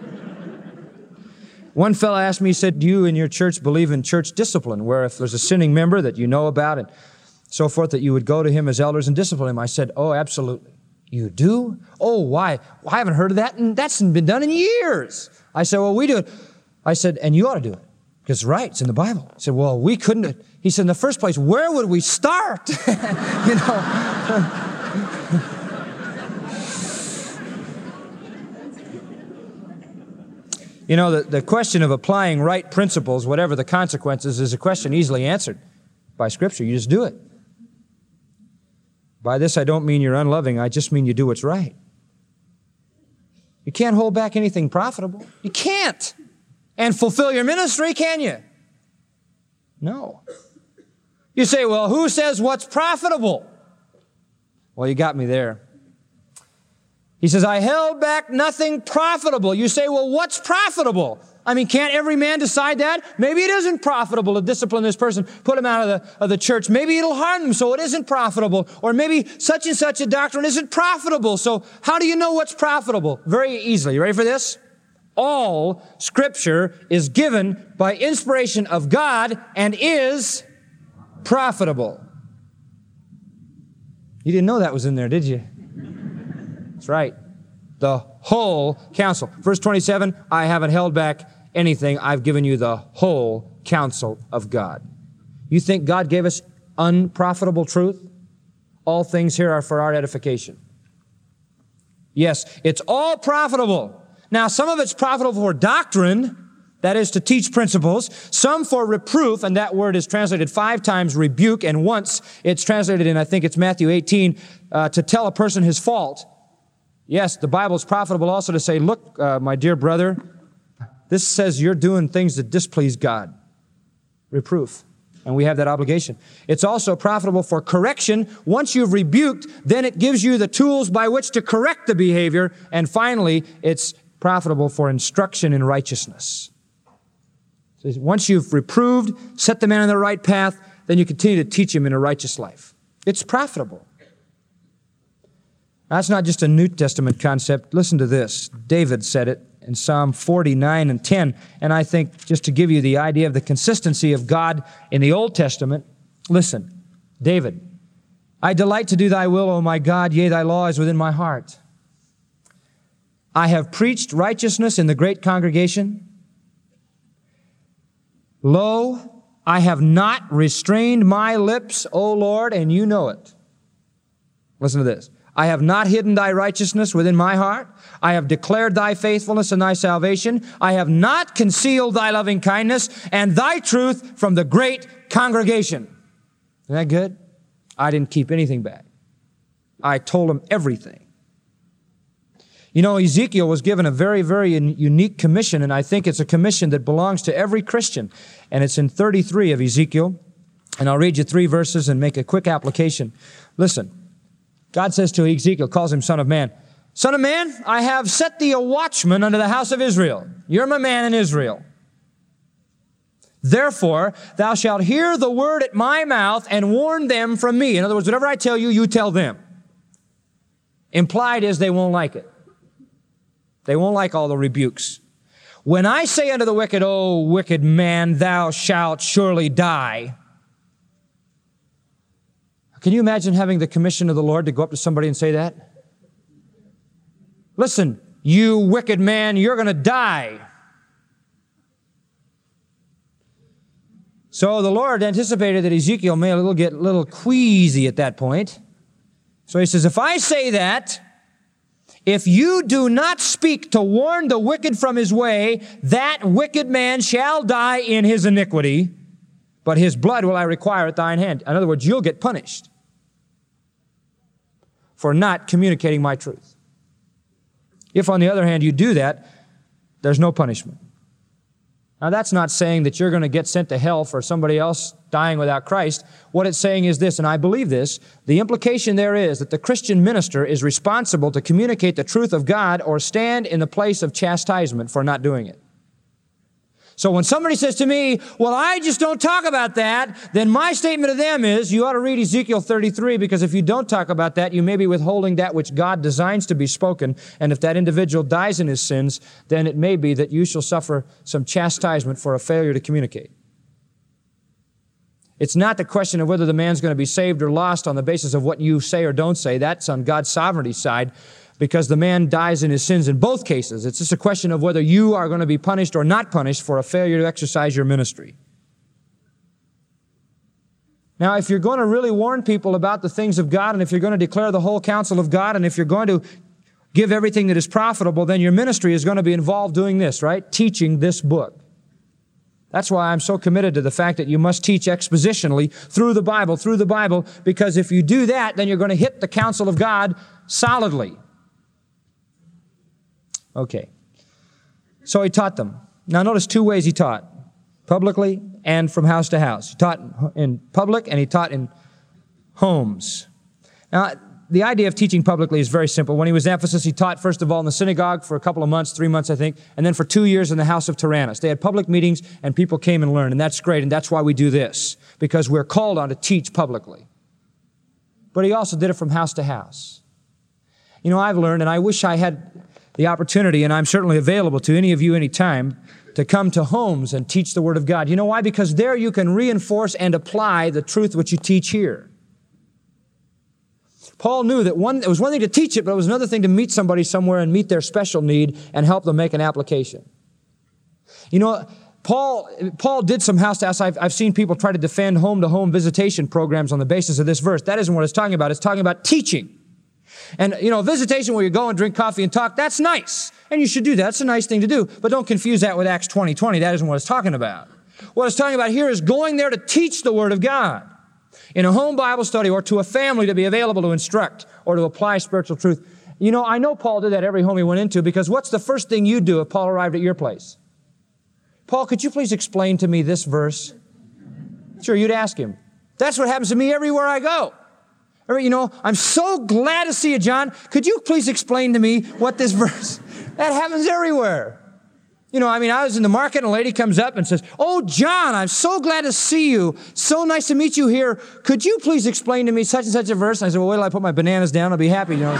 One fellow asked me, he said, do you in your church believe in church discipline, where if there's a sinning member that you know about and so forth, that you would go to him as elders and discipline him? I said, oh, absolutely. You do? Oh, why? Well, I haven't heard of that, and that's been done in years. I said, well, we do it. I said, and you ought to do it, because it's right, it's in the Bible. I said, well, we couldn't. He said, in the first place, where would we start? You know. You know, the, the question of applying right principles, whatever the consequences, is a question easily answered by Scripture. You just do it. By this, I don't mean you're unloving. I just mean you do what's right. You can't hold back anything profitable. You can't. And fulfill your ministry, can you? No. You say, well, who says what's profitable? Well, you got me there. He says, I held back nothing profitable. You say, well, what's profitable? I mean, can't every man decide that? Maybe it isn't profitable to discipline this person, put him out of the, of the church. Maybe it'll harm them, so it isn't profitable. Or maybe such and such a doctrine isn't profitable. So how do you know what's profitable? Very easily. You ready for this? All Scripture is given by inspiration of God and is profitable. You didn't know that was in there, did you? That's right. The whole counsel. Verse twenty-seven, I haven't held back anything. I've given you the whole counsel of God. You think God gave us unprofitable truth? All things here are for our edification. Yes, it's all profitable. Now, some of it's profitable for doctrine, that is to teach principles, some for reproof, and that word is translated five times rebuke, and once it's translated in, I think it's Matthew eighteen, uh, to tell a person his fault. Yes, the Bible is profitable also to say, look, uh, my dear brother, this says you're doing things that displease God. Reproof. And we have that obligation. It's also profitable for correction. Once you've rebuked, then it gives you the tools by which to correct the behavior. And finally, it's profitable for instruction in righteousness. So once you've reproved, set the man on the right path, then you continue to teach him in a righteous life. It's profitable. That's not just a New Testament concept. Listen to this. David said it in Psalm forty-nine and ten. And I think just to give you the idea of the consistency of God in the Old Testament, listen, David, I delight to do thy will, O my God, yea, thy law is within my heart. I have preached righteousness in the great congregation. Lo, I have not restrained my lips, O Lord, and you know it. Listen to this. I have not hidden thy righteousness within my heart. I have declared thy faithfulness and thy salvation. I have not concealed thy loving kindness and thy truth from the great congregation. Isn't that good? I didn't keep anything back. I told him everything. You know, Ezekiel was given a very, very unique commission, and I think it's a commission that belongs to every Christian. And it's in thirty-three of Ezekiel. And I'll read you three verses and make a quick application. Listen, God says to Ezekiel, calls him son of man, Son of man, I have set thee a watchman unto the house of Israel. You're my man in Israel. Therefore, thou shalt hear the word at my mouth and warn them from me. In other words, whatever I tell you, you tell them. Implied is they won't like it. They won't like all the rebukes. When I say unto the wicked, O wicked man, thou shalt surely die. Can you imagine having the commission of the Lord to go up to somebody and say that? Listen, you wicked man, you're going to die. So the Lord anticipated that Ezekiel may a little get a little queasy at that point. So he says, if I say that, if you do not speak to warn the wicked from his way, that wicked man shall die in his iniquity, but his blood will I require at thine hand. In other words, you'll get punished for not communicating my truth. If, on the other hand, you do that, there's no punishment. Now, that's not saying that you're going to get sent to hell for somebody else dying without Christ. What it's saying is this, and I believe this, the implication there is that the Christian minister is responsible to communicate the truth of God or stand in the place of chastisement for not doing it. So when somebody says to me, well, I just don't talk about that, then my statement to them is, you ought to read Ezekiel thirty-three, because if you don't talk about that, you may be withholding that which God designs to be spoken. And if that individual dies in his sins, then it may be that you shall suffer some chastisement for a failure to communicate. It's not the question of whether the man's going to be saved or lost on the basis of what you say or don't say. That's on God's sovereignty side, because the man dies in his sins in both cases. It's just a question of whether you are going to be punished or not punished for a failure to exercise your ministry. Now, if you're going to really warn people about the things of God, and if you're going to declare the whole counsel of God, and if you're going to give everything that is profitable, then your ministry is going to be involved doing this, right? Teaching this book. That's why I'm so committed to the fact that you must teach expositionally through the Bible, through the Bible, because if you do that, then you're going to hit the counsel of God solidly. Okay. So he taught them. Now notice two ways he taught. Publicly and from house to house. He taught in public and he taught in homes. Now, the idea of teaching publicly is very simple. When he was in Ephesus, he taught first of all in the synagogue for a couple of months, three months I think, and then for two years in the house of Tyrannus. They had public meetings and people came and learned, and that's great, and that's why we do this, because we're called on to teach publicly. But he also did it from house to house. You know, I've learned, and I wish I had the opportunity, and I'm certainly available to any of you anytime, to come to homes and teach the Word of God. You know why? Because there you can reinforce and apply the truth which you teach here. Paul knew that one, it was one thing to teach it, but it was another thing to meet somebody somewhere and meet their special need and help them make an application. You know, Paul, Paul did some house to house. I've, I've seen people try to defend home-to-home visitation programs on the basis of this verse. That isn't what it's talking about. It's talking about teaching. And, you know, visitation where you go and drink coffee and talk, that's nice. And you should do that. That's a nice thing to do. But don't confuse that with Acts twenty twenty. That isn't what it's talking about. What it's talking about here is going there to teach the Word of God in a home Bible study or to a family to be available to instruct or to apply spiritual truth. You know, I know Paul did that every home he went into, because what's the first thing you'd do if Paul arrived at your place? Paul, could you please explain to me this verse? Sure, you'd ask him. That's what happens to me everywhere I go. You know, I'm so glad to see you, John. Could you please explain to me what this verse... That happens everywhere. You know, I mean, I was in the market and a lady comes up and says, "Oh, John, I'm so glad to see you. So nice to meet you here. Could you please explain to me such and such a verse?" And I said, "Well, wait till I put my bananas down. I'll be happy, you know."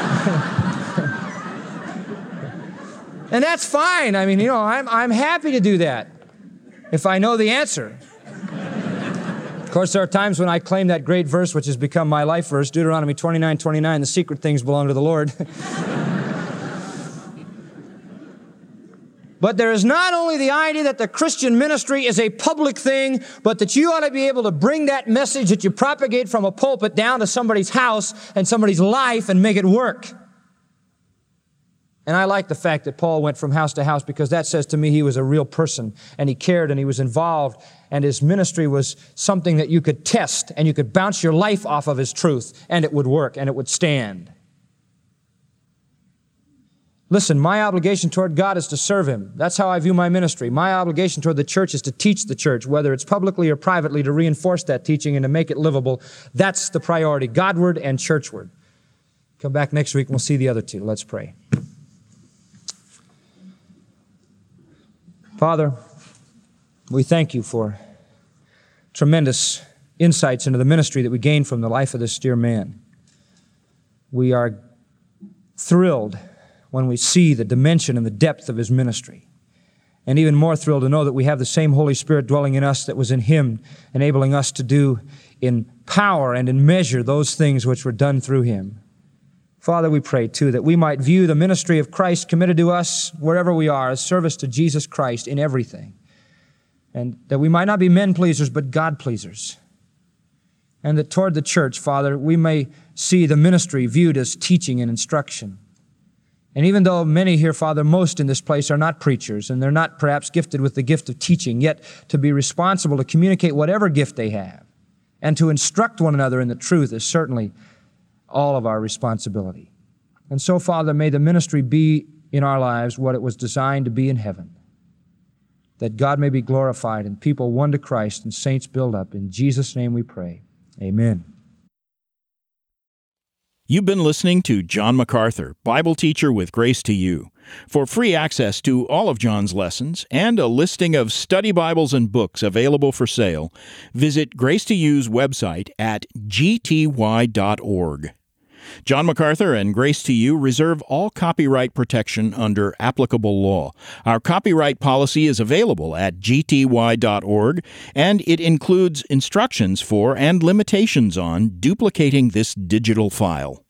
And that's fine. I mean, you know, I'm, I'm happy to do that if I know the answer. Of course, there are times when I claim that great verse, which has become my life verse, Deuteronomy twenty-nine twenty-nine, the secret things belong to the Lord. But there is not only the idea that the Christian ministry is a public thing, but that you ought to be able to bring that message that you propagate from a pulpit down to somebody's house and somebody's life and make it work. And I like the fact that Paul went from house to house, because that says to me he was a real person and he cared and he was involved. and his ministry was something that you could test and you could bounce your life off of his truth and it would work and it would stand. Listen, my obligation toward God is to serve him. That's how I view my ministry. My obligation toward the church is to teach the church, whether it's publicly or privately, to reinforce that teaching and to make it livable. That's the priority, Godward and churchward. Come back next week and we'll see the other two. Let's pray. Father, we thank you for tremendous insights into the ministry that we gained from the life of this dear man. We are thrilled when we see the dimension and the depth of his ministry. And even more thrilled to know that we have the same Holy Spirit dwelling in us that was in him, enabling us to do in power and in measure those things which were done through him. Father, we pray, too, that we might view the ministry of Christ committed to us wherever we are as service to Jesus Christ in everything. And that we might not be men pleasers, but God pleasers. And that toward the church, Father, we may see the ministry viewed as teaching and instruction. And even though many here, Father, most in this place are not preachers, and they're not perhaps gifted with the gift of teaching, yet to be responsible to communicate whatever gift they have and to instruct one another in the truth is certainly all of our responsibility. And so, Father, may the ministry be in our lives what it was designed to be in heaven, that God may be glorified and people won to Christ and saints built up. In Jesus' name we pray. Amen. You've been listening to John MacArthur, Bible teacher with Grace to You. For free access to all of John's lessons and a listing of study Bibles and books available for sale, visit Grace to You's website at g t y dot org. John MacArthur and Grace to You reserve all copyright protection under applicable law. Our copyright policy is available at g t y dot org, and it includes instructions for and limitations on duplicating this digital file.